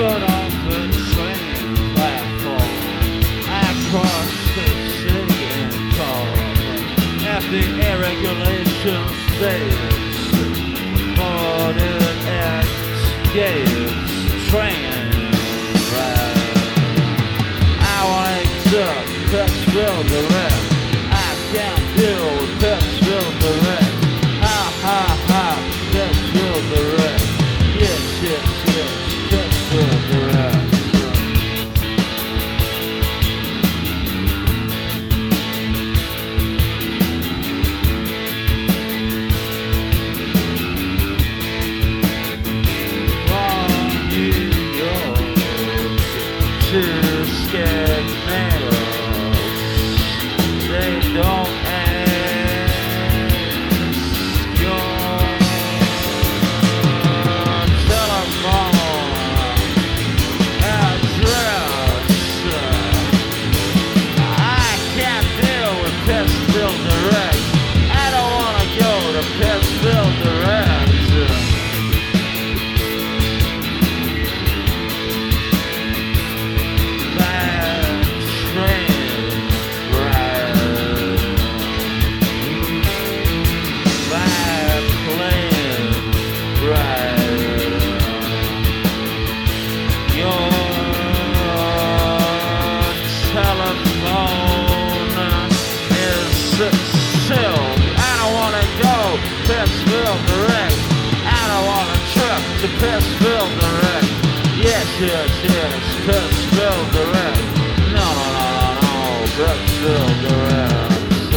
stood on the train platform. I crossed the city and called at the air regulation station. Boarded at gates, train ride. I wake up, Pittsville direct. I can't deal with Pittsville direct. Ha ha ha, Pittsville direct. Yes, yes, yes, Pittsville direct. To scared males, they don't ask your telephone address. I can't deal with Pittsville direct. I don't want to go to Pittsville direct. Pittsville direct. I don't want a trip to Pittsville direct. Yes, yes, yes, Pittsville direct. No, no, no, no, no, Pittsville direct.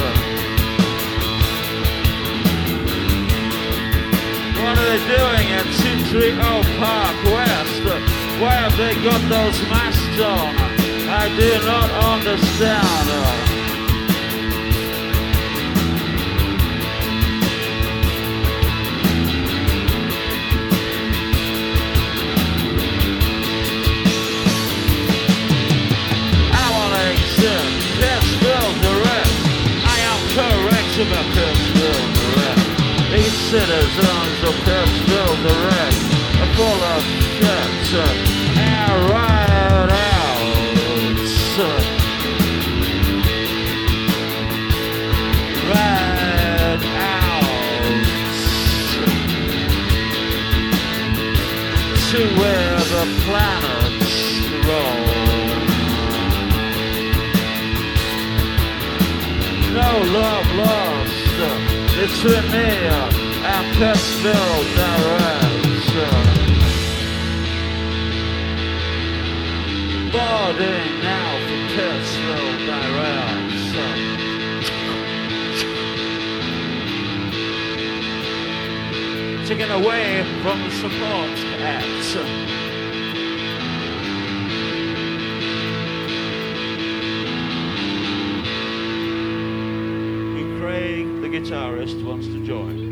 What are they doing at 230 Park West? Why have they got those masks on? I do not understand. Pittsville direct. I am correct about Pittsville direct. These citizens of Pittsville direct are full of shit and right out. Right out to where the planets roll. No love lost between me and Pittsville direct. Boarding now for Pittsville direct. Taken away from the support act. The guitarist wants to join.